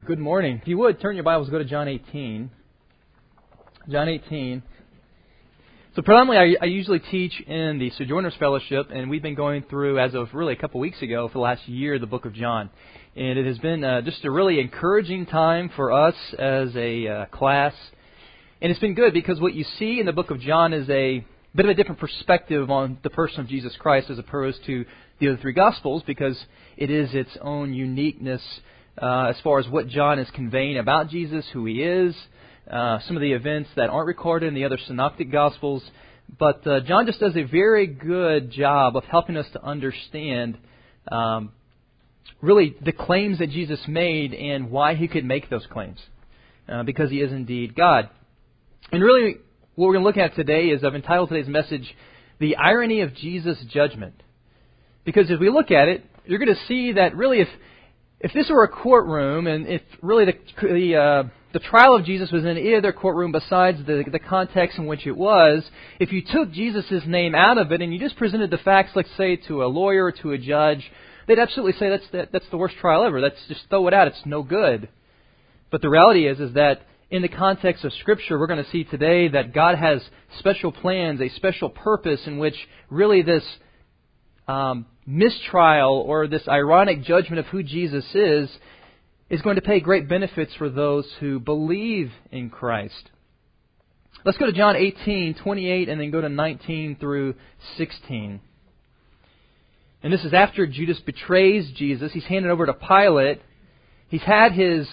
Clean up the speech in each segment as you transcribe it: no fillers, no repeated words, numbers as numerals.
Good morning. If you would, turn your Bibles, go to John 18. John 18. So predominantly I usually teach in the Sojourners Fellowship, and we've been going through, as of really a couple weeks ago, for the last year, the book of John. And it has been just a really encouraging time for us as a class. And it's been good because what you see in the book of John is a bit of a different perspective on the person of Jesus Christ as opposed to the other three Gospels, because it is its own uniqueness as far as what John is conveying about Jesus, who He is, some of the events that aren't recorded in the other synoptic Gospels. But John just does a very good job of helping us to understand really the claims that Jesus made and why He could make those claims, because He is indeed God. And really what we're going to look at today is, I've entitled today's message, The Irony of Jesus' Judgment. Because if we look at it, you're going to see that really if this were a courtroom, and if really the trial of Jesus was in any other courtroom besides the context in which it was, if you took Jesus' name out of it and you just presented the facts, let's say, to a lawyer or to a judge, they'd absolutely say that's the worst trial ever. Let's just throw it out. It's no good. But the reality is that in the context of Scripture, we're going to see today that God has special plans, a special purpose in which really this mistrial or this ironic judgment of who Jesus is going to pay great benefits for those who believe in Christ. Let's go to John 18:28 and then go to 19 through 16. And this is after Judas betrays Jesus. He's handed over to Pilate. He's had his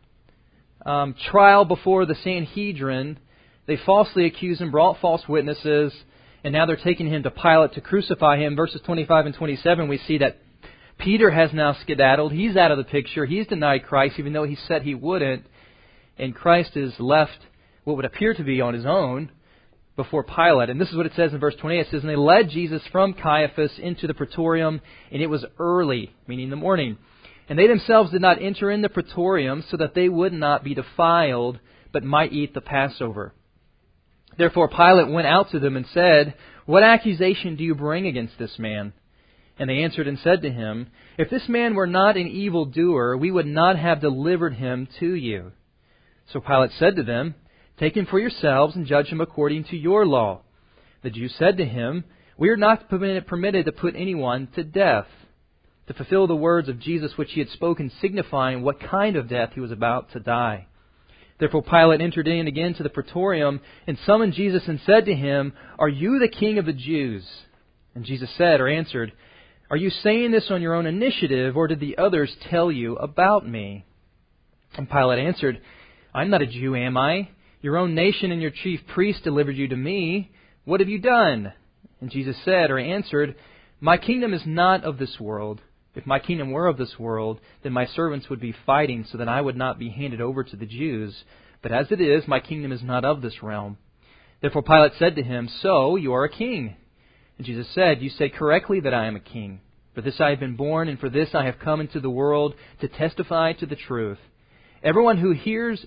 trial before the Sanhedrin. They falsely accused him, brought false witnesses, and now they're taking him to Pilate to crucify him. Verses 25 and 27, we see that Peter has now skedaddled. He's out of the picture. He's denied Christ, even though he said he wouldn't. And Christ is left what would appear to be on his own before Pilate. And this is what it says in verse 28. It says, "And they led Jesus from Caiaphas into the praetorium, and it was early," meaning the morning. "And they themselves did not enter in the praetorium, so that they would not be defiled, but might eat the Passover. Therefore Pilate went out to them and said, 'What accusation do you bring against this man?' And they answered and said to him, 'If this man were not an evildoer, we would not have delivered him to you.' So Pilate said to them, 'Take him for yourselves and judge him according to your law.' The Jews said to him, 'We are not permitted to put anyone to death,' to fulfill the words of Jesus which He had spoken, signifying what kind of death He was about to die. Therefore Pilate entered in again to the praetorium and summoned Jesus and said to him, 'Are you the king of the Jews?' And Jesus said, or answered, 'Are you saying this on your own initiative, or did the others tell you about me?' And Pilate answered, 'I'm not a Jew, am I? Your own nation and your chief priests delivered you to me. What have you done?' And Jesus said, or answered, 'My kingdom is not of this world. If my kingdom were of this world, then my servants would be fighting so that I would not be handed over to the Jews. But as it is, my kingdom is not of this realm.' Therefore Pilate said to him, 'So you are a king?' And Jesus said, 'You said correctly that I am a king. For this I have been born, and for this I have come into the world, to testify to the truth. Everyone who is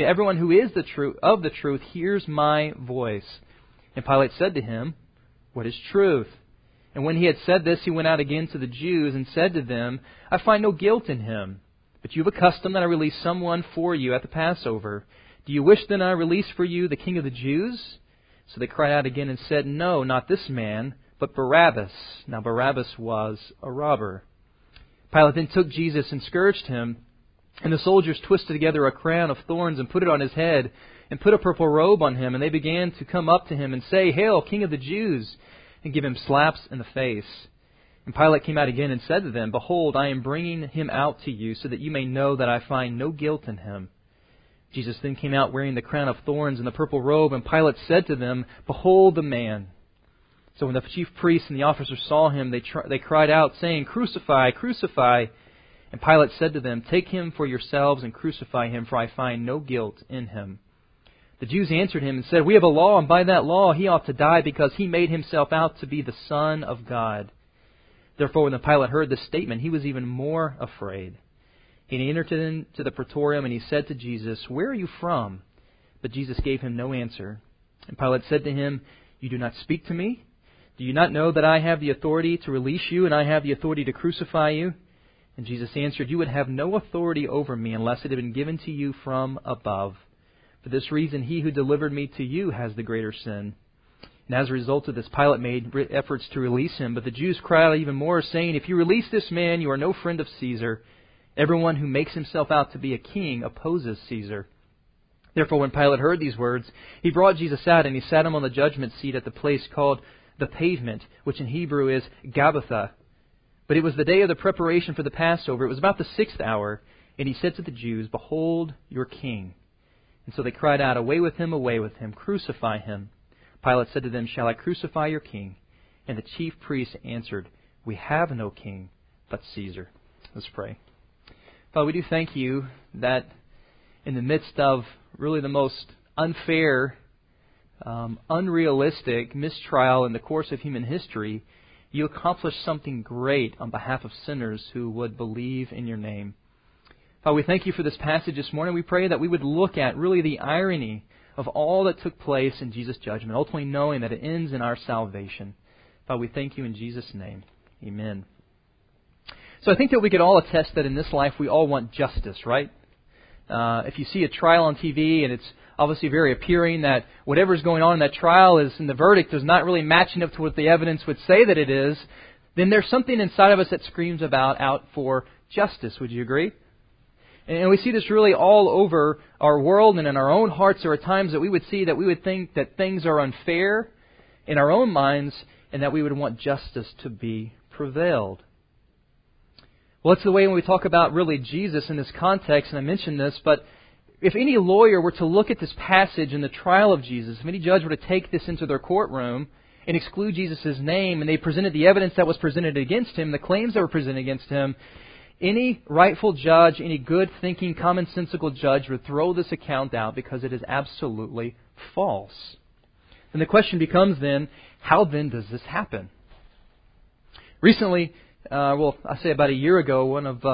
of the truth hears my voice.' And Pilate said to him, 'What is truth?' And when he had said this, he went out again to the Jews and said to them, 'I find no guilt in him. But you have a custom that I release someone for you at the Passover. Do you wish then I release for you the king of the Jews?' So they cried out again and said, 'No, not this man, but Barabbas.' Now Barabbas was a robber. Pilate then took Jesus and scourged him. And the soldiers twisted together a crown of thorns and put it on his head, and put a purple robe on him. And they began to come up to him and say, 'Hail, King of the Jews!' and give him slaps in the face. And Pilate came out again and said to them, 'Behold, I am bringing him out to you, so that you may know that I find no guilt in him.' Jesus then came out wearing the crown of thorns and the purple robe, and Pilate said to them, 'Behold the man.' So when the chief priests and the officers saw him, they cried out, saying, 'Crucify, crucify!' And Pilate said to them, 'Take him for yourselves and crucify him, for I find no guilt in him.' The Jews answered him and said, 'We have a law, and by that law he ought to die, because he made himself out to be the Son of God.' Therefore, when Pilate heard this statement, he was even more afraid. And he entered into the praetorium, and he said to Jesus, 'Where are you from?' But Jesus gave him no answer. And Pilate said to him, 'You do not speak to me? Do you not know that I have the authority to release you, and I have the authority to crucify you?' And Jesus answered, "You would have no authority over me unless it had been given to you from above. For this reason, he who delivered me to you has the greater sin." And as a result of this, Pilate made efforts to release him. But the Jews cried out even more, saying, "If you release this man, you are no friend of Caesar. Everyone who makes himself out to be a king opposes Caesar." Therefore, when Pilate heard these words, he brought Jesus out, and he sat him on the judgment seat at the place called the Pavement, which in Hebrew is Gabbatha. But it was the day of the preparation for the Passover. It was about the 6th hour, and he said to the Jews, "Behold your king." And so they cried out, away with him, crucify him." Pilate said to them, "Shall I crucify your king?" And the chief priests answered, "We have no king but Caesar." Let's pray. Father, we do thank you that in the midst of really the most unfair, unrealistic mistrial in the course of human history, you accomplished something great on behalf of sinners who would believe in your name. Father, we thank you for this passage this morning. We pray that we would look at really the irony of all that took place in Jesus' judgment, ultimately knowing that it ends in our salvation. Father, we thank you in Jesus' name. Amen. So I think that we could all attest that in this life we all want justice, right? If you see a trial on TV and it's obviously very appearing that whatever's going on in that trial is, and the verdict is not really matching up to what the evidence would say that it is, then there's something inside of us that screams out for justice. Would you agree? And we see this really all over our world and in our own hearts. There are times that we would see that we would think that things are unfair in our own minds and that we would want justice to be prevailed. Well, that's the way when we talk about really Jesus in this context, and I mentioned this, but if any lawyer were to look at this passage in the trial of Jesus, if any judge were to take this into their courtroom and exclude Jesus' name, and they presented the evidence that was presented against him, the claims that were presented against him, any rightful judge, any good-thinking, commonsensical judge would throw this account out because it is absolutely false. And the question becomes then, how then does this happen? Recently, I say about a year ago, one of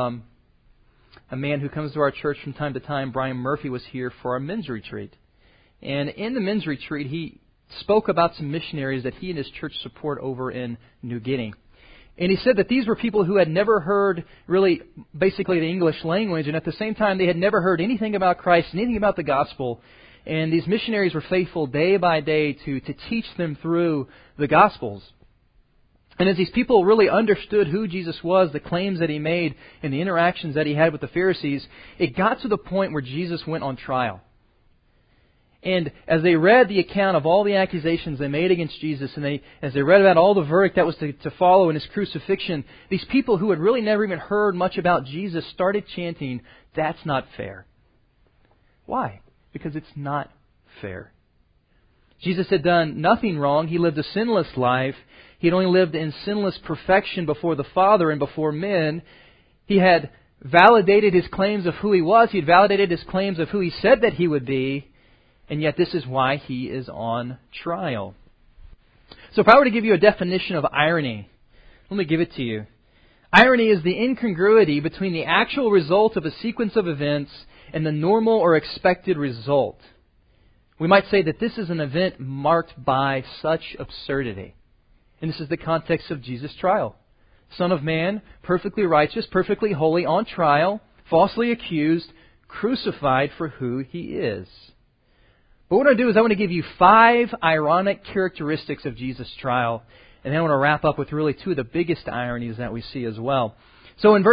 a man who comes to our church from time to time, Brian Murphy, was here for our men's retreat. And in the men's retreat, he spoke about some missionaries that he and his church support over in New Guinea. And he said that these were people who had never heard really basically the English language, and at the same time they had never heard anything about Christ, anything about the gospel. And these missionaries were faithful day by day to teach them through the Gospels. And as these people really understood who Jesus was, the claims that he made, and the interactions that he had with the Pharisees, it got to the point where Jesus went on trial. And as they read the account of all the accusations they made against Jesus, and as they read about all the verdict that was to follow in his crucifixion, these people who had really never even heard much about Jesus started chanting, "That's not fair." Why? Because it's not fair. Jesus had done nothing wrong. He lived a sinless life. He had only lived in sinless perfection before the Father and before men. He had validated his claims of who he was. He had validated his claims of who he said that he would be. And yet this is why he is on trial. So if I were to give you a definition of irony, let me give it to you. Irony is the incongruity between the actual result of a sequence of events and the normal or expected result. We might say that this is an event marked by such absurdity. And this is the context of Jesus' trial. Son of Man, perfectly righteous, perfectly holy, on trial, falsely accused, crucified for who he is. But what I want to do is I want to give you 5 ironic characteristics of Jesus' trial. And then I want to wrap up with really 2 of the biggest ironies that we see as well. So in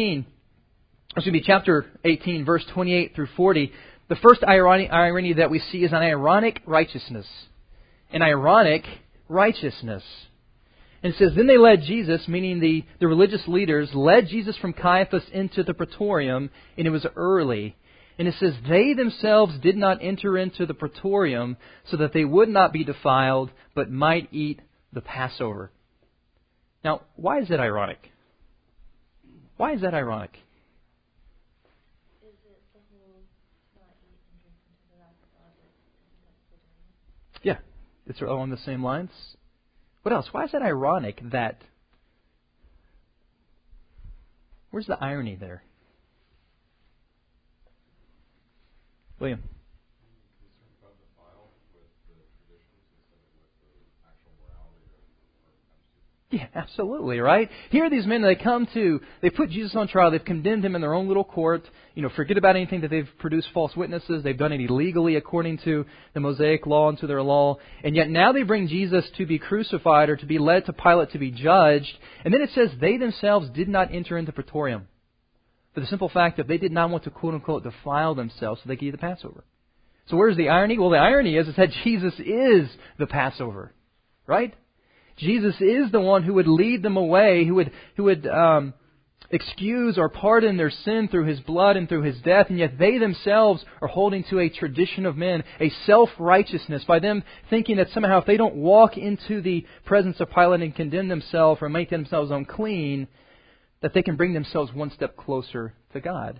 chapter 18, verse 28 through 40, the first irony that we see is an ironic righteousness. An ironic righteousness. And it says, "Then they led Jesus," meaning the religious leaders, led Jesus from Caiaphas into the praetorium, and it was early. And it says, "They themselves did not enter into the praetorium so that they would not be defiled, but might eat the Passover." Now, why is that ironic? Why is that ironic? Is it the whole not eat and drink until the wrath of God? Yeah, it's along the same lines. What else? Why is that ironic that... Where's the irony there? William? Yeah, absolutely, right? Here are these men, they put Jesus on trial, they've condemned him in their own little court, forget about anything that they've produced false witnesses, they've done it illegally according to the Mosaic law and to their law, and yet now they bring Jesus to be crucified or to be led to Pilate to be judged, and then it says they themselves did not enter into Praetorium, for the simple fact that they did not want to quote-unquote defile themselves so they could eat the Passover. So where's the irony? Well, the irony is that Jesus is the Passover, right? Jesus is the one who would lead them away, who would excuse or pardon their sin through His blood and through His death, and yet they themselves are holding to a tradition of men, a self-righteousness, by them thinking that somehow if they don't walk into the presence of Pilate and condemn themselves or make themselves unclean, that they can bring themselves one step closer to God.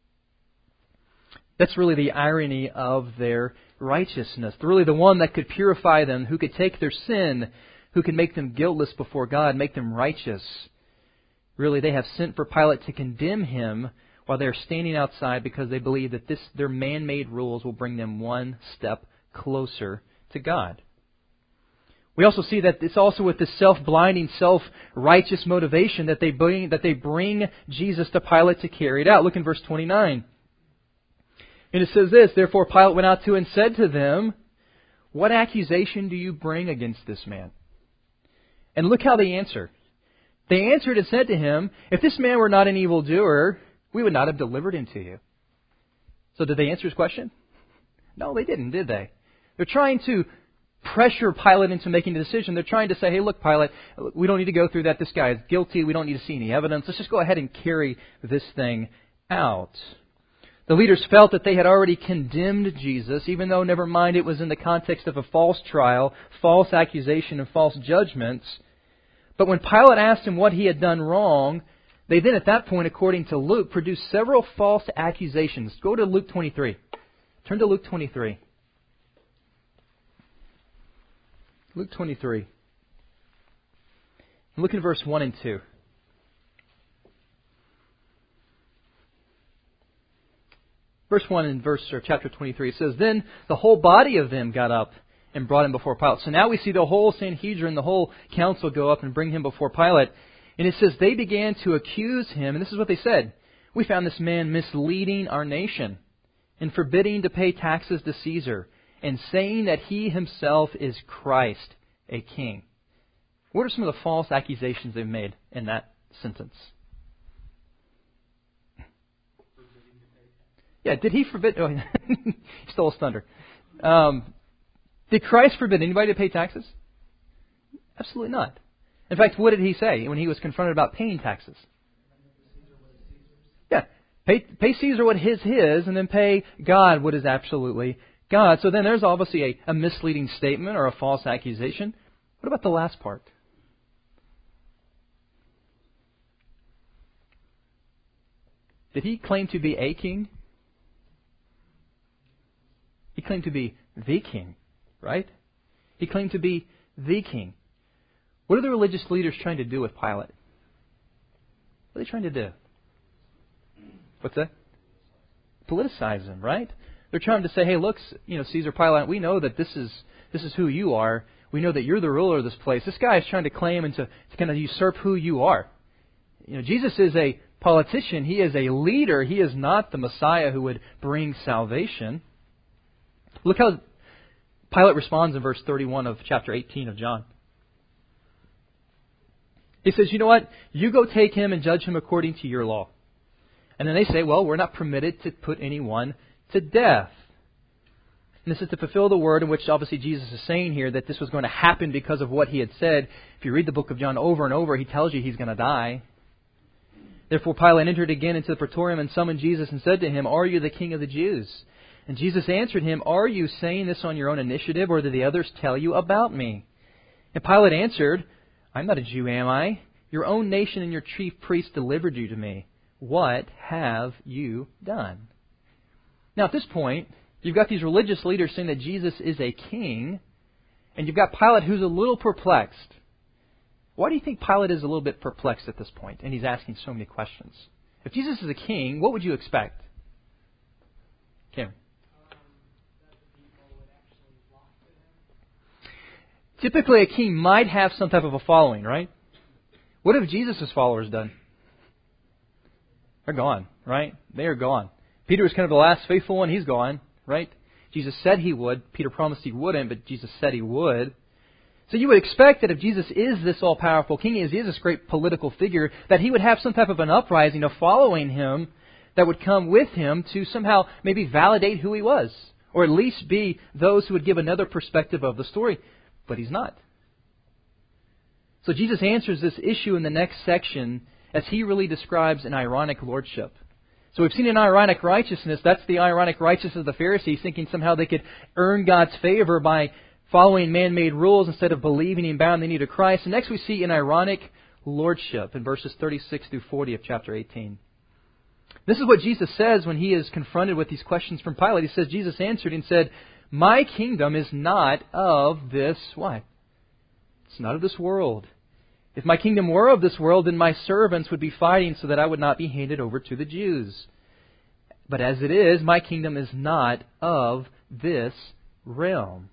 That's really the irony of their righteousness. Really the one that could purify them, who could take their sin, who can make them guiltless before God, make them righteous. Really, they have sent for Pilate to condemn Him while they are standing outside because they believe that their man-made rules will bring them one step closer to God. We also see that it's also with this self-blinding, self-righteous motivation that they bring Jesus to Pilate to carry it out. Look in verse 29. And it says this, "Therefore Pilate went out to and said to them, 'What accusation do you bring against this man?' And look how they answer. They answered and said to him, 'If this man were not an evildoer, we would not have delivered him to you.'" So did they answer his question? No, they didn't, did they? They're trying to pressure Pilate into making a decision. They're trying to say, "Hey, look, Pilate, we don't need to go through that. This guy is guilty. We don't need to see any evidence. Let's just go ahead and carry this thing out." The leaders felt that they had already condemned Jesus, even though, never mind, it was in the context of a false trial, false accusation, and false judgments. But when Pilate asked him what he had done wrong, they then, at that point, according to Luke, produced several false accusations. Go to Luke 23. Turn to Luke 23. Luke 23. Look at verse 1 and 2. Verse 1 in chapter 23, it says, "Then the whole body of them got up and brought him before Pilate." So now we see the whole Sanhedrin, the whole council go up and bring him before Pilate. And it says they began to accuse him, and this is what they said. "We found this man misleading our nation and forbidding to pay taxes to Caesar and saying that he himself is Christ, a king." What are some of the false accusations they've made in that sentence? Yeah, did he forbid... Oh, he stole his thunder. Did Christ forbid anybody to pay taxes? Absolutely not. In fact, what did He say when He was confronted about paying taxes? Yeah, pay Caesar what is his, and then pay God what is absolutely God. So then there's obviously a misleading statement or a false accusation. What about the last part? Did He claim to be a king? He claimed to be the king, right? He claimed to be the king. What are the religious leaders trying to do with Pilate? What are they trying to do? What's that? Politicize him, right? They're trying to say, "Hey, look, Caesar Pilate, we know that this is who you are. We know that you're the ruler of this place. This guy is trying to claim and to kind of usurp who you are. Jesus is a politician. He is a leader. He is not the Messiah who would bring salvation." Look how Pilate responds in verse 31 of chapter 18 of John. He says, "You know what? You go take him and judge him according to your law." And then they say, "Well, we're not permitted to put anyone to death." And this is to fulfill the word in which obviously Jesus is saying here that this was going to happen because of what He had said. If you read the book of John over and over, He tells you He's going to die. Therefore Pilate entered again into the praetorium and summoned Jesus and said to him, "Are you the king of the Jews?" And Jesus answered him, "Are you saying this on your own initiative, or did the others tell you about me?" And Pilate answered, "I'm not a Jew, am I? Your own nation and your chief priests delivered you to me. What have you done?" Now at this point, you've got these religious leaders saying that Jesus is a king, and you've got Pilate who's a little perplexed. Why do you think Pilate is a little bit perplexed at this point, and he's asking so many questions? If Jesus is a king, what would you expect? Cameron. Typically, a king might have some type of a following, right? What have Jesus' followers done? They're gone, right? They are gone. Peter was kind of the last faithful one. He's gone, right? Jesus said he would. Peter promised he wouldn't, but Jesus said he would. So you would expect that if Jesus is this all-powerful king, he is this great political figure, that he would have some type of an uprising of following him that would come with him to somehow maybe validate who he was, or at least be those who would give another perspective of the story. But he's not. So Jesus answers this issue in the next section as he really describes an ironic lordship. So we've seen an ironic righteousness. That's the ironic righteousness of the Pharisees, thinking somehow they could earn God's favor by following man-made rules instead of believing and bowing the knee to Christ. And next we see an ironic lordship in verses 36 through 40 of chapter 18. This is what Jesus says when he is confronted with these questions from Pilate. He says, Jesus answered and said, "My kingdom is not of this," what? "It's not of this world. If my kingdom were of this world, then my servants would be fighting so that I would not be handed over to the Jews. But as it is, my kingdom is not of this realm."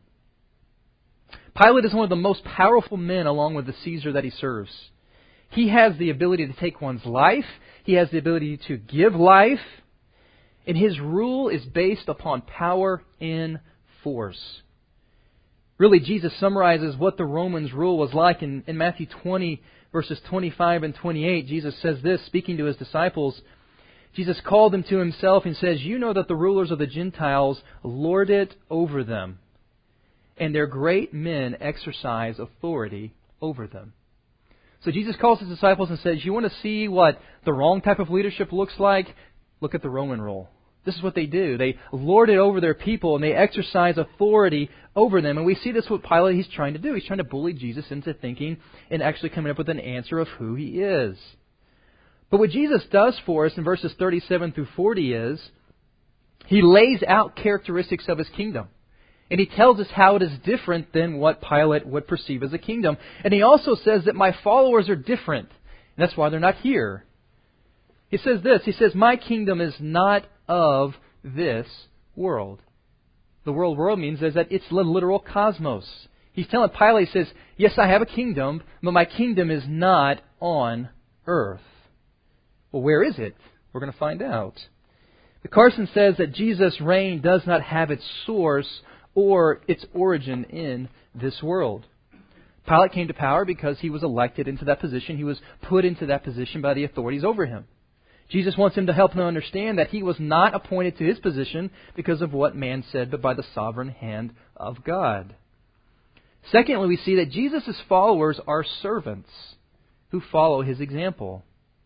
Pilate is one of the most powerful men along with the Caesar that he serves. He has the ability to take one's life. He has the ability to give life. And his rule is based upon power and force. Really, Jesus summarizes what the Romans' rule was like in Matthew 20, verses 25 and 28. Jesus says this, speaking to his disciples. Jesus called them to himself and says, "You know that the rulers of the Gentiles lord it over them, and their great men exercise authority over them." So Jesus calls his disciples and says, you want to see what the wrong type of leadership looks like? Look at the Roman rule. This is what they do. They lord it over their people and they exercise authority over them. And we see this with Pilate. He's trying to do. He's trying to bully Jesus into thinking and actually coming up with an answer of who he is. But what Jesus does for us in verses 37 through 40 is he lays out characteristics of his kingdom. And he tells us how it is different than what Pilate would perceive as a kingdom. And he also says that my followers are different. And that's why they're not here. He says this. He says, my kingdom is not of this world. The world means is that it's the literal cosmos. He's telling Pilate, he says, yes, I have a kingdom, but my kingdom is not on earth. Well, where is it? We're going to find out. The Carson says that Jesus' reign does not have its source or its origin in this world. Pilate came to power because he was elected into that position. He was put into that position by the authorities over him. Jesus wants him to help him understand that he was not appointed to his position because of what man said, but by the sovereign hand of God. Secondly, we see that Jesus' followers are servants who follow his example.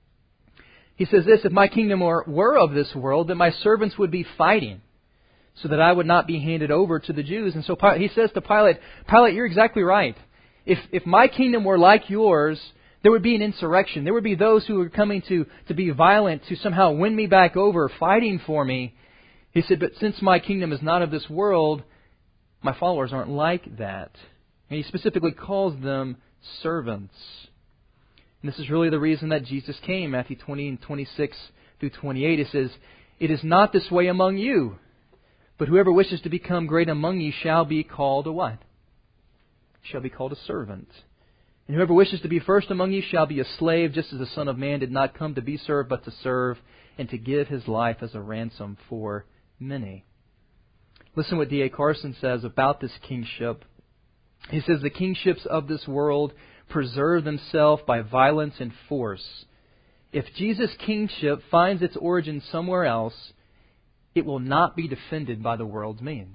He says this, if my kingdom were of this world, then my servants would be fighting so that I would not be handed over to the Jews. And so he says to Pilate, Pilate, you're exactly right. If my kingdom were like yours, there would be an insurrection. There would be those who were coming to be violent, to somehow win me back over, fighting for me. He said, but since my kingdom is not of this world, my followers aren't like that. And he specifically calls them servants. And this is really the reason that Jesus came. Matthew 20 and 26 through 28, it says, it is not this way among you, but whoever wishes to become great among you shall be called a what? Shall be called a servant. And whoever wishes to be first among you shall be a slave, just as the Son of Man did not come to be served, but to serve, and to give his life as a ransom for many. Listen what D.A. Carson says about this kingship. He says, the kingships of this world preserve themselves by violence and force. If Jesus' kingship finds its origin somewhere else, it will not be defended by the world's means.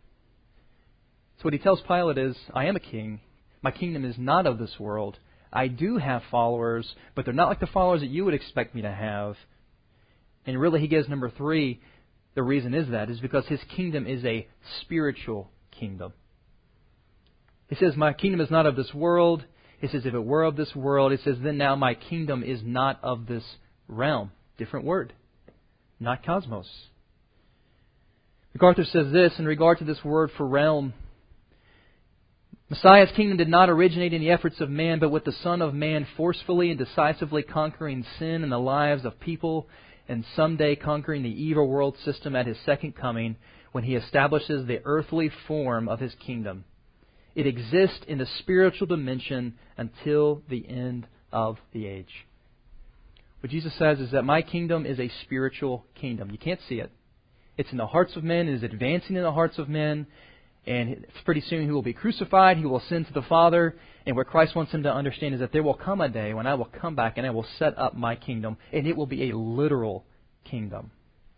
So what he tells Pilate is, I am a king. My kingdom is not of this world. I do have followers, but they're not like the followers that you would expect me to have. And really he gives number 3, the reason is because his kingdom is a spiritual kingdom. He says, my kingdom is not of this world. He says, if it were of this world, it says, then now my kingdom is not of this realm. Different word. Not cosmos. MacArthur says this in regard to this word for realm. Messiah's kingdom did not originate in the efforts of man, but with the Son of Man forcefully and decisively conquering sin in the lives of people and someday conquering the evil world system at his second coming when he establishes the earthly form of his kingdom. It exists in the spiritual dimension until the end of the age. What Jesus says is that my kingdom is a spiritual kingdom. You can't see it. It's in the hearts of men. It is advancing in the hearts of men. And pretty soon He will be crucified. He will ascend to the Father. And what Christ wants him to understand is that there will come a day when I will come back and I will set up my kingdom. And it will be a literal kingdom.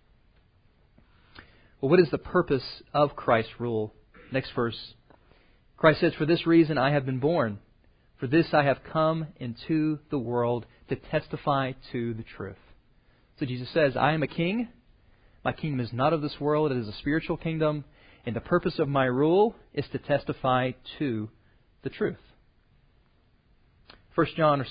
Well, what is the purpose of Christ's rule? Next verse. Christ says, "For this reason I have been born. For this I have come into the world to testify to the truth." So Jesus says, I am a king. My kingdom is not of this world. It is a spiritual kingdom. And the purpose of my rule is to testify to the truth. John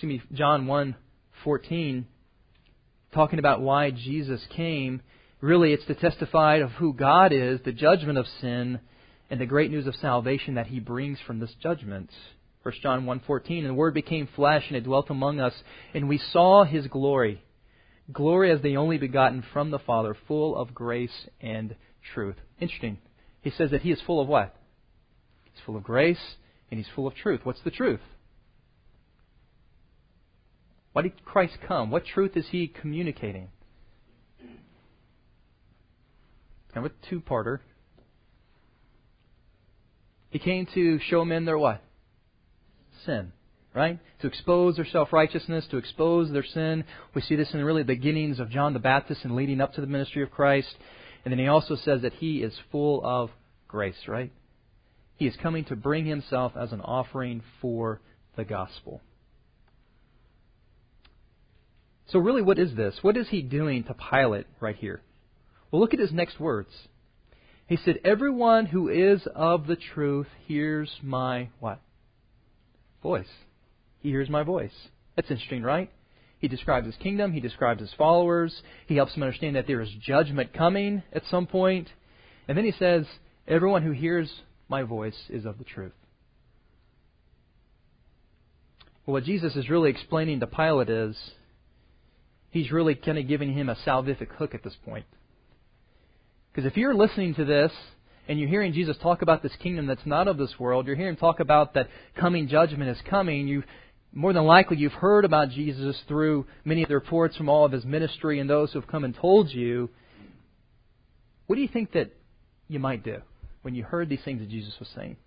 1:14, talking about why Jesus came, really it's to testify of who God is, the judgment of sin, and the great news of salvation that He brings from this judgment. 1 John 1:14, "And the Word became flesh and it dwelt among us, and we saw His glory. Glory as the only begotten from the Father, full of grace and truth." Interesting. He says that He is full of what? He's full of grace and He's full of truth. What's the truth? Why did Christ come? What truth is He communicating? Kind of a two-parter. He came to show men their what? Sin. Right? To expose their self-righteousness, to expose their sin. We see this in really the beginnings of John the Baptist and leading up to the ministry of Christ. And then He also says that He is full of grace, right? He is coming to bring Himself as an offering for the gospel. So really, what is this? What is He doing to Pilate right here? Well, look at His next words. He said, "Everyone who is of the truth hears my" what? Voice. He hears my voice. That's interesting, right? He describes His kingdom. He describes His followers. He helps them understand that there is judgment coming at some point. And then He says, "Everyone who hears my voice is of the truth." Well, what Jesus is really explaining to Pilate is, He's really kind of giving him a salvific hook at this point. Because if you're listening to this and you're hearing Jesus talk about this kingdom that's not of this world, you're hearing Him talk about that coming judgment is coming, more than likely you've heard about Jesus through many of the reports from all of His ministry and those who have come and told you. What do you think that you might do when you heard these things that Jesus was saying?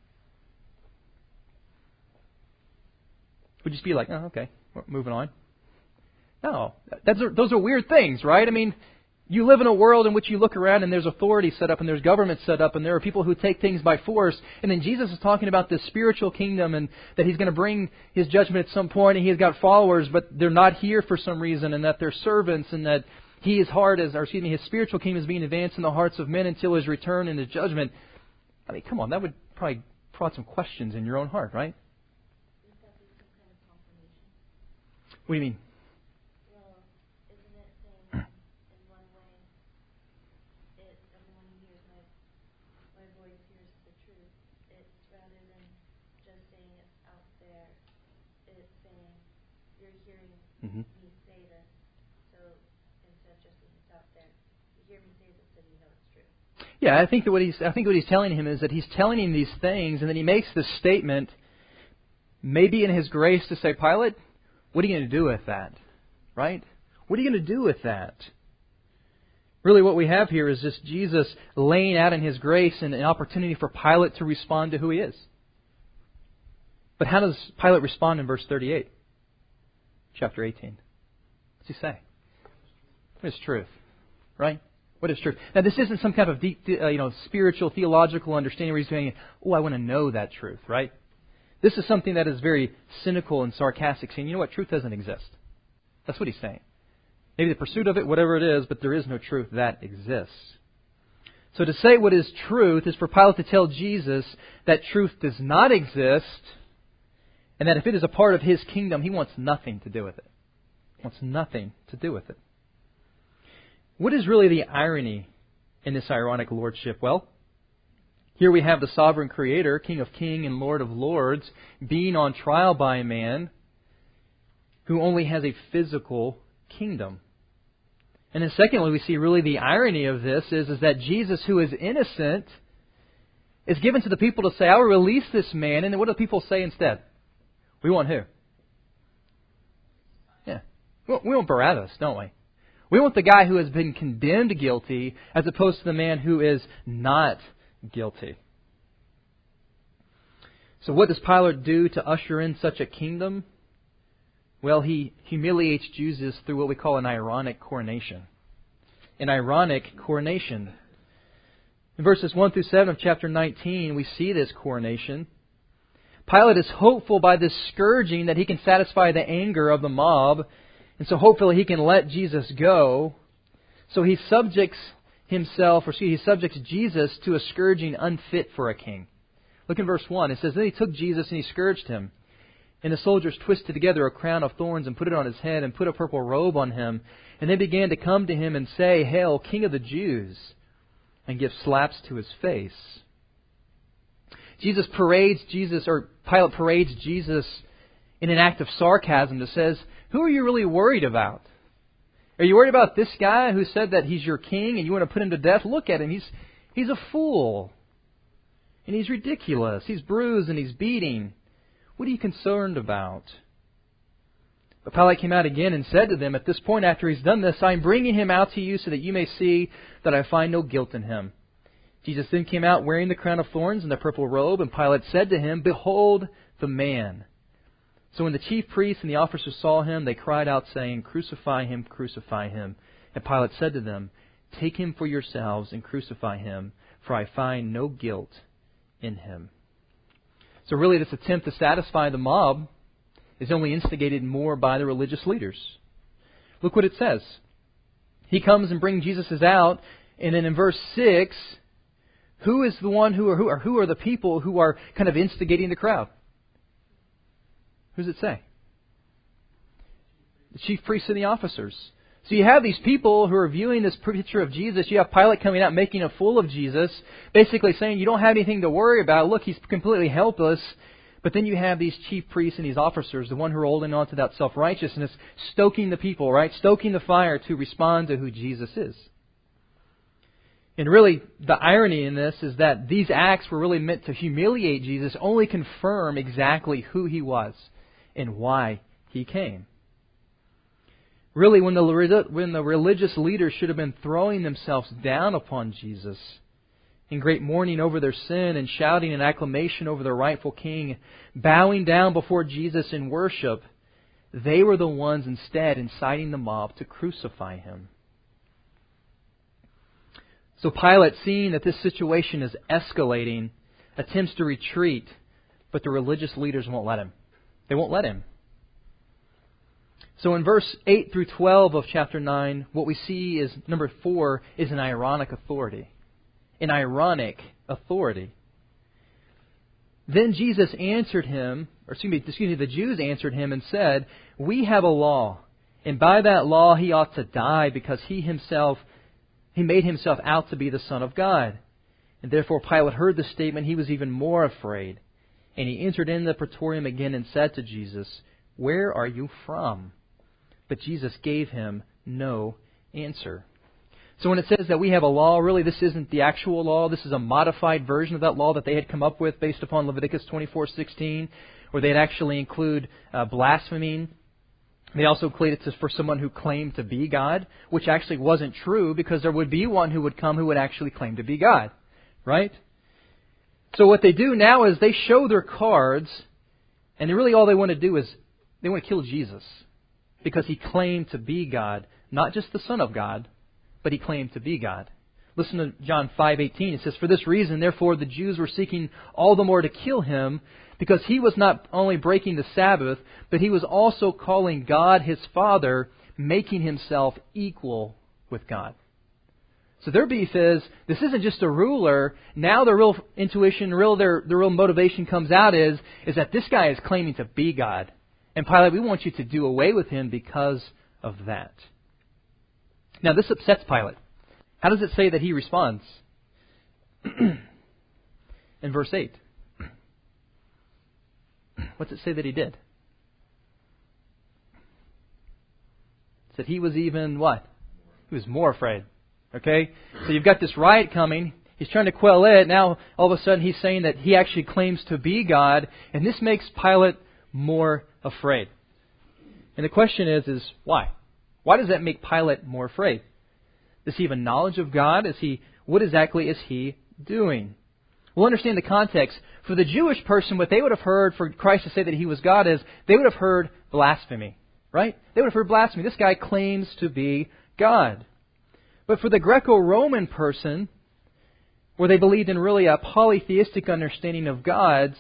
Would you just be like, "Oh, okay, we're moving on"? No. Those are weird things, right? I mean, you live in a world in which you look around and there's authority set up and there's government set up and there are people who take things by force. And then Jesus is talking about this spiritual kingdom and that He's going to bring His judgment at some point and He's got followers, but they're not here for some reason, and that they're servants, and that His spiritual kingdom is being advanced in the hearts of men until His return and His judgment. I mean, come on, that would probably prompt some questions in your own heart, right? Would that be some kind of confirmation? What do you mean? Well, isn't it saying in one way, everyone who hears my voice hears the truth? It's rather than just saying it's out there, it's saying you're hearing me say this. So instead of just saying it's out there, you hear me say this so you know it's true. Yeah, I think what he's telling him is that He's telling him these things, and then He makes this statement, maybe in His grace, to say, "Pilate, what are you going to do with that?" Right? What are you going to do with that? Really what we have here is just Jesus laying out in His grace and an opportunity for Pilate to respond to who He is. But how does Pilate respond in verse 38? Chapter 18. What's he say? What is truth? Right? What is truth? Now this isn't some kind of deep, spiritual, theological understanding where he's saying, "Oh, I want to know that truth," right? This is something that is very cynical and sarcastic, saying, "You know what? Truth doesn't exist." That's what he's saying. Maybe the pursuit of it, whatever it is, but there is no truth that exists. So to say what is truth is for Pilate to tell Jesus that truth does not exist, and that if it is a part of His kingdom, He wants nothing to do with it. He wants nothing to do with it. What is really the irony in this ironic lordship? Well, here we have the sovereign Creator, King of kings and Lord of lords, being on trial by a man who only has a physical kingdom. And then secondly, we see really the irony of this is that Jesus, who is innocent, is given to the people to say, "I will release this man." And then what do the people say instead? We want who? We want Barabbas, don't we? We want the guy who has been condemned guilty as opposed to the man who is not guilty. So what does Pilate do to usher in such a kingdom? Well, he humiliates Jesus through what we call an ironic coronation. An ironic coronation. In verses 1 through 7 of chapter 19, we see this coronation. Pilate is hopeful by this scourging that he can satisfy the anger of the mob, and so hopefully he can let Jesus go. So he subjects Jesus to a scourging unfit for a king. Look in verse 1. It says, Then he took Jesus and he scourged him. And the soldiers twisted together a crown of thorns and put it on his head and put a purple robe on him. And they began to come to him and say, Hail, King of the Jews, and give slaps to his face. Pilate parades Jesus in an act of sarcasm that says, who are you really worried about? Are you worried about this guy who said that he's your king and you want to put him to death? Look at him. He's a fool. And he's ridiculous. He's bruised and he's beating. What are you concerned about? But Pilate came out again and said to them, at this point after he's done this, I am bringing him out to you so that you may see that I find no guilt in him. Jesus then came out wearing the crown of thorns and the purple robe, and Pilate said to him, Behold the man. So when the chief priests and the officers saw him, they cried out, saying, Crucify him, crucify him. And Pilate said to them, Take him for yourselves and crucify him, for I find no guilt in him. So really this attempt to satisfy the mob is only instigated more by the religious leaders. Look what it says. He comes and brings Jesus out, and then in verse 6, who is the one who are the people who are kind of instigating the crowd? Who does it say? The chief priests and the officers. So you have these people who are viewing this picture of Jesus. You have Pilate coming out making a fool of Jesus, basically saying you don't have anything to worry about. Look, he's completely helpless. But then you have these chief priests and these officers, the one who are holding on to that self-righteousness, stoking the people, right? Stoking the fire to respond to who Jesus is. And really, the irony in this is that these acts were really meant to humiliate Jesus, only confirm exactly who he was and why he came. Really, when the religious leaders should have been throwing themselves down upon Jesus in great mourning over their sin and shouting an acclamation over their rightful king, bowing down before Jesus in worship, they were the ones instead inciting the mob to crucify him. So Pilate, seeing that this situation is escalating, attempts to retreat, but the religious leaders won't let him. They won't let him. So in verse 8 through 12 of chapter 9, what we see is, number 4, is an ironic authority. An ironic authority. Then Jesus answered him, the Jews answered him and said, We have a law, and by that law he ought to die because he made himself out to be the Son of God. And therefore Pilate heard the statement, he was even more afraid. And he entered in the praetorium again and said to Jesus, Where are you from? But Jesus gave him no answer. So when it says that we have a law, really this isn't the actual law. This is a modified version of that law that they had come up with based upon Leviticus 24:16, where they'd actually include blaspheming. They also included it for someone who claimed to be God, which actually wasn't true because there would be one who would come who would actually claim to be God. Right? So what they do now is they show their cards, and really all they want to do is they want to kill Jesus because he claimed to be God, not just the Son of God, but he claimed to be God. Listen to John 5:18. It says, For this reason, therefore, the Jews were seeking all the more to kill him, because he was not only breaking the Sabbath, but he was also calling God his Father, making himself equal with God. So their beef is, this isn't just a ruler. Now the real intuition, the real motivation comes out is that this guy is claiming to be God. And Pilate, we want you to do away with him because of that. Now this upsets Pilate. How does it say that he responds? In verse 8. What's it say that he did? It said he was even what? He was more afraid. Okay? So you've got this riot coming. He's trying to quell it. Now all of a sudden he's saying that he actually claims to be God. And this makes Pilate more afraid. And the question is why? Why does that make Pilate more afraid? Does he have a knowledge of God? What exactly is he doing? We'll understand the context. For the Jewish person, what they would have heard for Christ to say that he was God is they would have heard blasphemy, right? They would have heard blasphemy. This guy claims to be God. But for the Greco-Roman person, where they believed in really a polytheistic understanding of gods,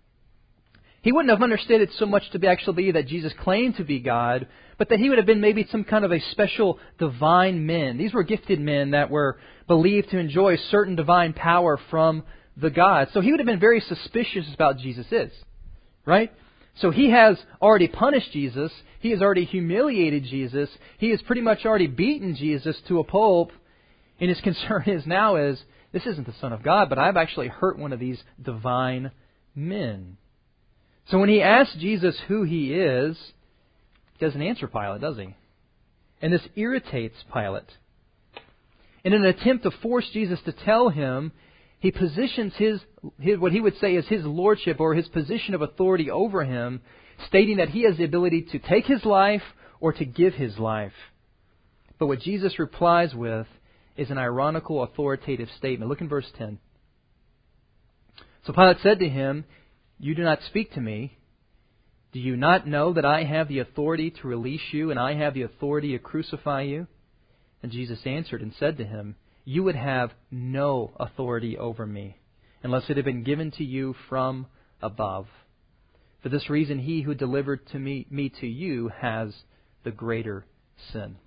he wouldn't have understood it so much to actually be that Jesus claimed to be God, but that he would have been maybe some kind of a special divine men. These were gifted men that were believed to enjoy certain divine power from the gods. So he would have been very suspicious about Jesus is, right? So he has already punished Jesus. He has already humiliated Jesus. He has pretty much already beaten Jesus to a pulp. And his concern is, this isn't the Son of God, but I've actually hurt one of these divine men. So when he asks Jesus who he is, he doesn't answer Pilate, does he? And this irritates Pilate. In an attempt to force Jesus to tell him, he positions his what he would say is his lordship or his position of authority over him, stating that he has the ability to take his life or to give his life. But what Jesus replies with is an ironical, authoritative statement. Look in verse 10. So Pilate said to him, "You do not speak to me. Do you not know that I have the authority to release you and I have the authority to crucify you?" And Jesus answered and said to him, "You would have no authority over me unless it had been given to you from above. For this reason, he who delivered me to you has the greater sin."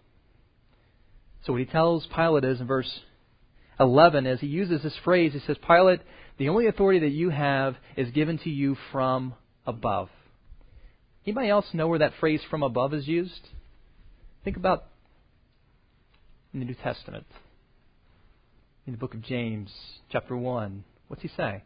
So what he tells Pilate is in verse 11, as he uses this phrase, he says, "Pilate, the only authority that you have is given to you from above." Anybody else know where that phrase "from above" is used? Think about in the New Testament. In the book of James, chapter 1. What's he say?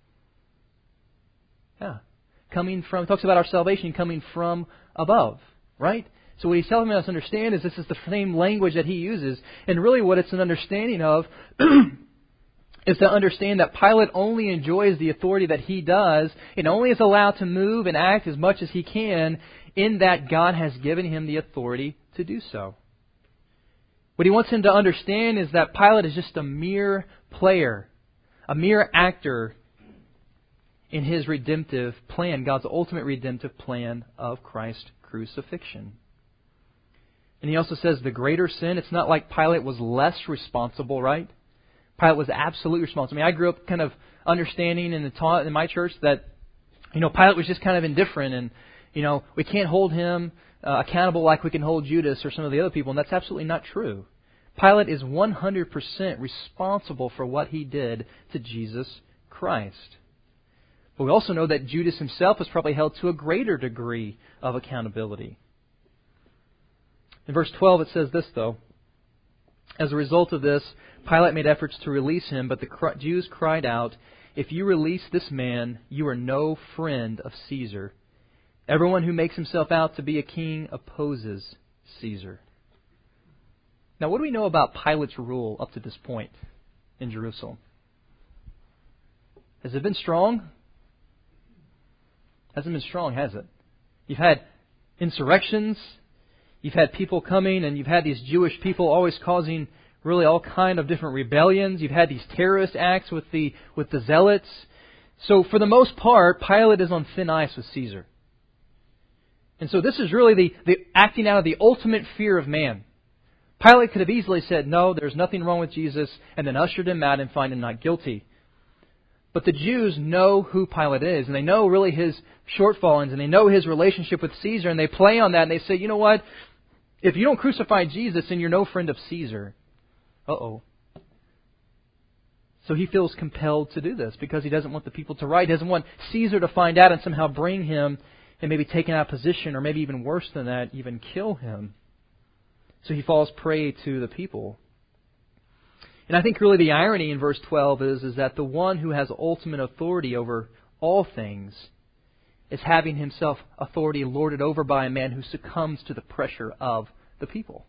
It talks about our salvation coming from above, right? So what he's telling us to understand is this is the same language that he uses. And really what it's an understanding of is to understand that Pilate only enjoys the authority that he does and only is allowed to move and act as much as he can in that God has given him the authority to do so. What he wants him to understand is that Pilate is just a mere player, a mere actor in his redemptive plan, God's ultimate redemptive plan of Christ's crucifixion. And he also says the greater sin, it's not like Pilate was less responsible, right? Pilate was absolutely responsible. I mean, I grew up kind of understanding and taught in my church that, Pilate was just kind of indifferent and, we can't hold him accountable like we can hold Judas or some of the other people, and that's absolutely not true. Pilate is 100% responsible for what he did to Jesus Christ. But we also know that Judas himself was probably held to a greater degree of accountability. In verse 12 it says this, though. As a result of this, Pilate made efforts to release him, but the Jews cried out, "If you release this man, you are no friend of Caesar. Everyone who makes himself out to be a king opposes Caesar." Now, what do we know about Pilate's rule up to this point in Jerusalem? Has it been strong? Hasn't been strong, has it? You've had insurrections. You've had people coming, and you've had these Jewish people always causing really all kind of different rebellions. You've had these terrorist acts with the zealots. So for the most part, Pilate is on thin ice with Caesar. And so this is really the acting out of the ultimate fear of man. Pilate could have easily said, "No, there's nothing wrong with Jesus," and then ushered him out and find him not guilty. But the Jews know who Pilate is, and they know really his shortfallings, and they know his relationship with Caesar, and they play on that, and they say, "You know what? If you don't crucify Jesus, then you're no friend of Caesar." Uh-oh. So he feels compelled to do this because he doesn't want the people to riot. He doesn't want Caesar to find out and somehow bring him and maybe take him out of position, or maybe even worse than that, even kill him. So he falls prey to the people. And I think really the irony in verse 12 is that the one who has ultimate authority over all things is having himself authority lorded over by a man who succumbs to the pressure of the people.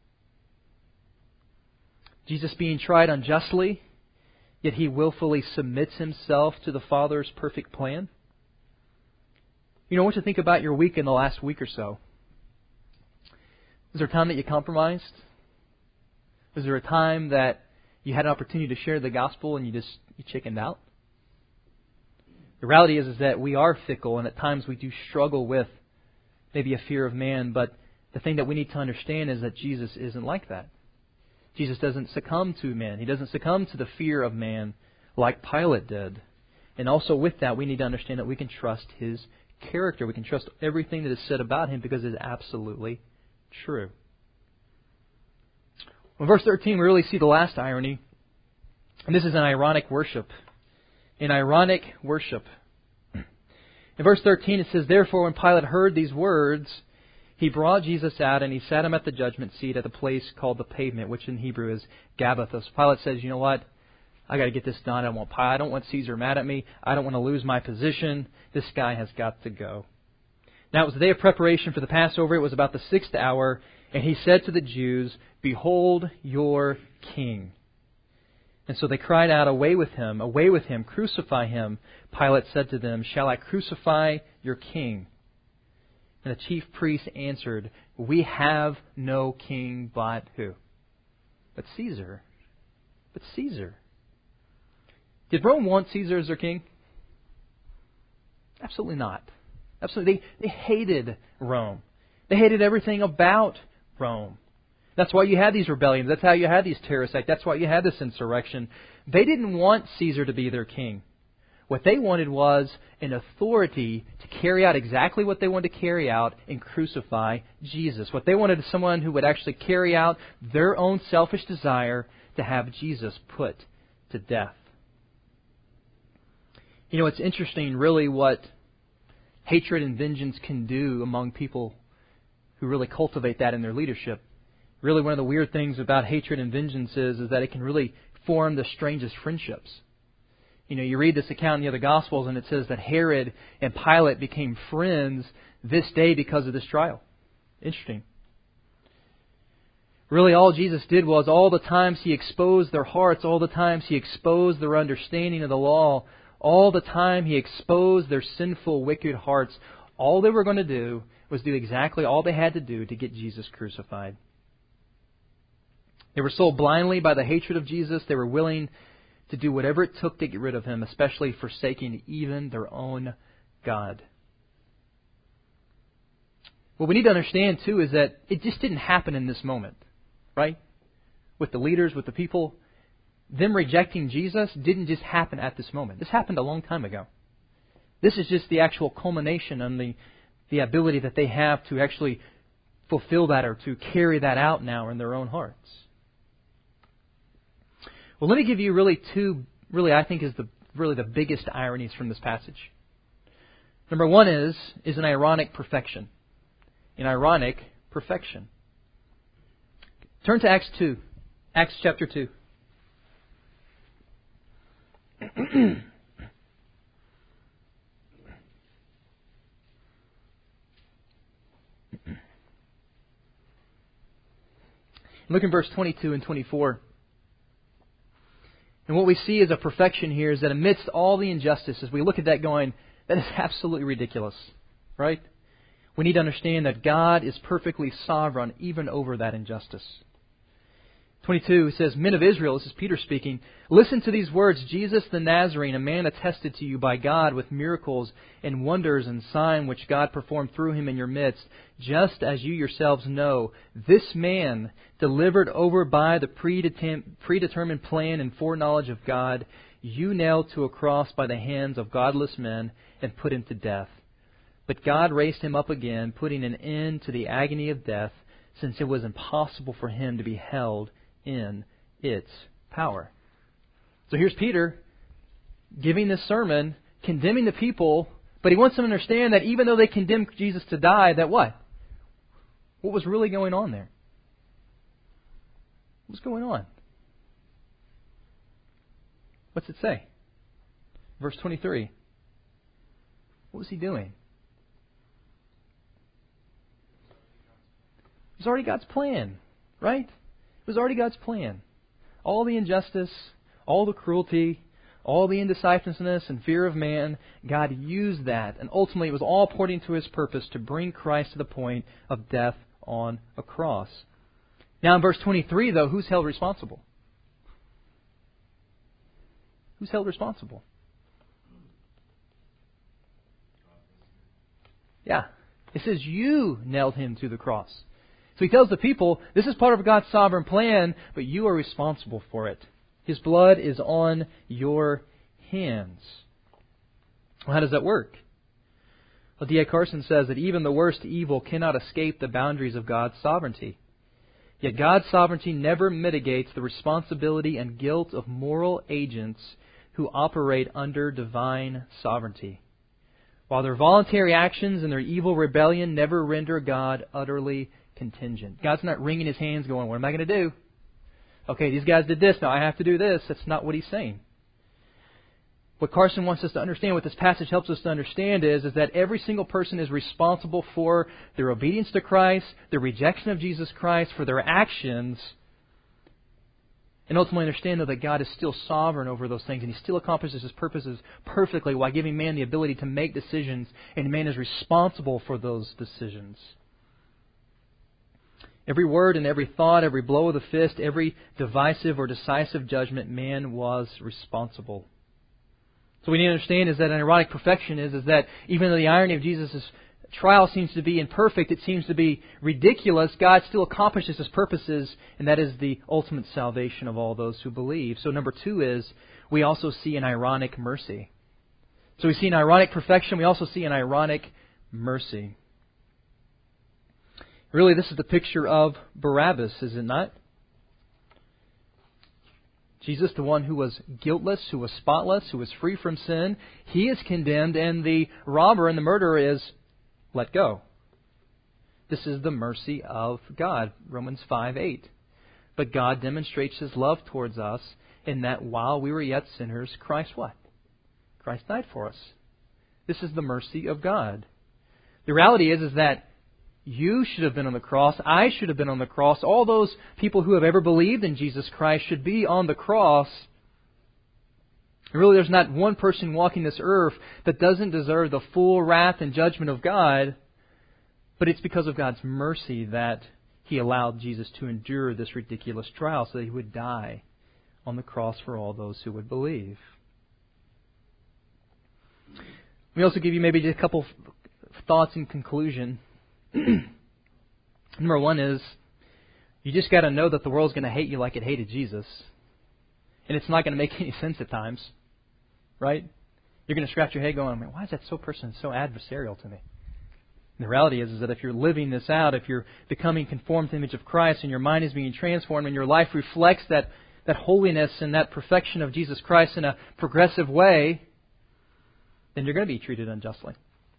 Jesus being tried unjustly, yet he willfully submits himself to the Father's perfect plan. I want you to think about your week in the last week or so. Was there a time that you compromised? Was there a time that you had an opportunity to share the gospel and you chickened out? The reality is that we are fickle, and at times we do struggle with maybe a fear of man, but the thing that we need to understand is that Jesus isn't like that. Jesus doesn't succumb to man. He doesn't succumb to the fear of man like Pilate did. And also with that, we need to understand that we can trust His character. We can trust everything that is said about Him because it is absolutely true. In verse 13, we really see the last irony. And this is an ironic worship. In ironic worship. In verse 13 it says, "Therefore when Pilate heard these words, he brought Jesus out and he sat him at the judgment seat at the place called the Pavement," which in Hebrew is Gabbatha. So Pilate says, you know what? I got to get this done. I don't want Caesar mad at me. I don't want to lose my position. This guy has got to go. Now it was the day of preparation for the Passover. It was about the 6th hour. And he said to the Jews, "Behold your king." And so they cried out, away with him, crucify him." Pilate said to them, "Shall I crucify your king?" And the chief priests answered, "We have no king but" who? But Caesar. But Caesar. Did Rome want Caesar as their king? Absolutely not. Absolutely. They hated Rome. They hated everything about Rome. That's why you had these rebellions. That's how you had these terrorist acts. That's why you had this insurrection. They didn't want Caesar to be their king. What they wanted was an authority to carry out exactly what they wanted to carry out and crucify Jesus. What they wanted is someone who would actually carry out their own selfish desire to have Jesus put to death. You know, it's interesting really what hatred and vengeance can do among people who really cultivate that in their leadership. Really, one of the weird things about hatred and vengeance is that it can really form the strangest friendships. You know, you read this account in the other Gospels and it says that Herod and Pilate became friends this day because of this trial. Interesting. Really, all Jesus did was all the times He exposed their hearts, all the times He exposed their understanding of the law, all the time He exposed their sinful, wicked hearts, all they were going to do was do exactly all they had to do to get Jesus crucified. They were sold blindly by the hatred of Jesus. They were willing to do whatever it took to get rid of Him, especially forsaking even their own God. What we need to understand, too, is that it just didn't happen in this moment, right? With the leaders, with the people. Them rejecting Jesus didn't just happen at this moment. This happened a long time ago. This is just the actual culmination and the ability that they have to actually fulfill that or to carry that out now in their own hearts. Well, let me give you really two, I think is the biggest ironies from this passage. Number one is an ironic perfection. An ironic perfection. Turn to Acts 2. Acts chapter 2. Look in verse 22 and 24. And what we see as a perfection here is that amidst all the injustices, we look at that going, that is absolutely ridiculous, right? We need to understand that God is perfectly sovereign even over that injustice. 22 says, "Men of Israel," this is Peter speaking, "listen to these words. Jesus the Nazarene, a man attested to you by God with miracles and wonders and signs which God performed through him in your midst, just as you yourselves know. This man, delivered over by the predetermined plan and foreknowledge of God, you nailed to a cross by the hands of godless men and put him to death. But God raised him up again, putting an end to the agony of death, since it was impossible for him to be held in its power." So here's Peter giving this sermon, condemning the people, but he wants them to understand that even though they condemned Jesus to die, that what? What was really going on there? What's going on? What's it say? Verse 23. What was he doing? It was already God's plan, right? It was already God's plan. All the injustice, all the cruelty, all the indecisiveness and fear of man, God used that. And ultimately it was all pointing to His purpose to bring Christ to the point of death on a cross. Now in verse 23, though, who's held responsible? Who's held responsible? Yeah. It says you nailed him to the cross. So he tells the people, this is part of God's sovereign plan, but you are responsible for it. His blood is on your hands. Well, how does that work? Well, D.A. Carson says that even the worst evil cannot escape the boundaries of God's sovereignty. Yet God's sovereignty never mitigates the responsibility and guilt of moral agents who operate under divine sovereignty. While their voluntary actions and their evil rebellion never render God utterly contingent. God's not wringing His hands going, what am I going to do? Okay, these guys did this, now I have to do this. That's not what He's saying. What Carson wants us to understand, what this passage helps us to understand is that every single person is responsible for their obedience to Christ, their rejection of Jesus Christ, for their actions, and ultimately understand, though, that God is still sovereign over those things, and He still accomplishes His purposes perfectly while giving man the ability to make decisions, and man is responsible for those decisions. Every word and every thought, every blow of the fist, every divisive or decisive judgment, man was responsible. So what we need to understand is that an ironic perfection is that even though the irony of Jesus' trial seems to be imperfect, it seems to be ridiculous, God still accomplishes His purposes, and that is the ultimate salvation of all those who believe. So number 2 is, we also see an ironic mercy. So we see an ironic perfection, we also see an ironic mercy. Really, this is the picture of Barabbas, is it not? Jesus, the one who was guiltless, who was spotless, who was free from sin, He is condemned, and the robber and the murderer is let go. This is the mercy of God. Romans 5:8. But God demonstrates His love towards us in that while we were yet sinners, Christ what? Christ died for us. This is the mercy of God. The reality is that you should have been on the cross. I should have been on the cross. All those people who have ever believed in Jesus Christ should be on the cross. And really, there's not one person walking this earth that doesn't deserve the full wrath and judgment of God. But it's because of God's mercy that He allowed Jesus to endure this ridiculous trial so that He would die on the cross for all those who would believe. We also give you maybe just a couple thoughts in conclusion. Number 1 is, you just got to know that the world's going to hate you like it hated Jesus. And it's not going to make any sense at times. Right? You're going to scratch your head going, why is that person so adversarial to me? And the reality is that if you're living this out, if you're becoming conformed to the image of Christ and your mind is being transformed and your life reflects that holiness and that perfection of Jesus Christ in a progressive way, then you're going to be treated unjustly.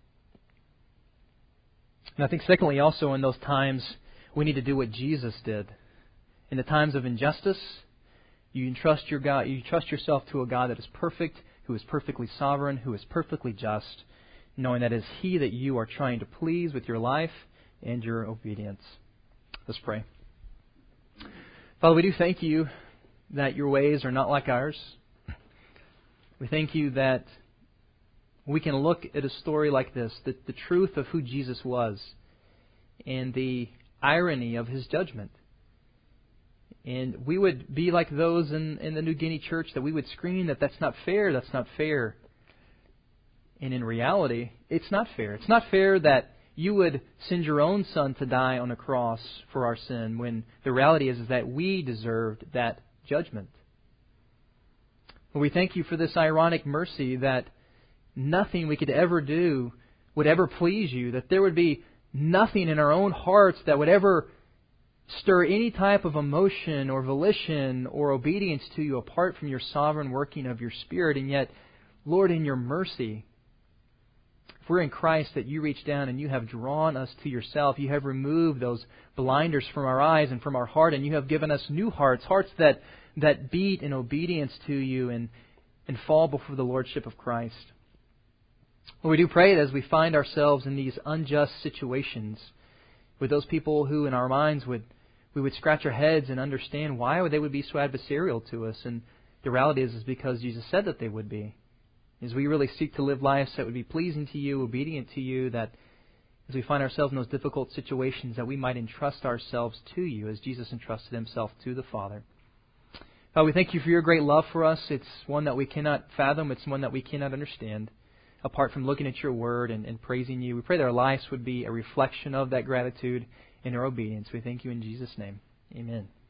And I think secondly, also in those times, we need to do what Jesus did. In the times of injustice, you entrust your God, you trust yourself to a God that is perfect, who is perfectly sovereign, who is perfectly just, knowing that it is He that you are trying to please with your life and your obedience. Let's pray. Father, we do thank You that Your ways are not like ours. We thank You that we can look at a story like this, the truth of who Jesus was, and the irony of His judgment. And we would be like those in the New Guinea church, that we would scream that that's not fair, that's not fair. And in reality, it's not fair. It's not fair that You would send Your own Son to die on a cross for our sin, when the reality is that we deserved that judgment. But we thank You for this ironic mercy that nothing we could ever do would ever please You, that there would be nothing in our own hearts that would ever stir any type of emotion or volition or obedience to You apart from Your sovereign working of Your Spirit. And yet, Lord, in Your mercy, if we're in Christ, that You reach down and You have drawn us to Yourself. You have removed those blinders from our eyes and from our heart, and You have given us new hearts, hearts that beat in obedience to You and fall before the Lordship of Christ. Well, we do pray that as we find ourselves in these unjust situations with those people who in our minds we would scratch our heads and understand why they would be so adversarial to us. And the reality is because Jesus said that they would be. As we really seek to live lives that would be pleasing to You, obedient to You, that as we find ourselves in those difficult situations, that we might entrust ourselves to You as Jesus entrusted Himself to the Father. Father, we thank You for Your great love for us. It's one that we cannot fathom. It's one that we cannot understand apart from looking at Your Word and praising You. We pray that our lives would be a reflection of that gratitude and our obedience. We thank You in Jesus' name. Amen.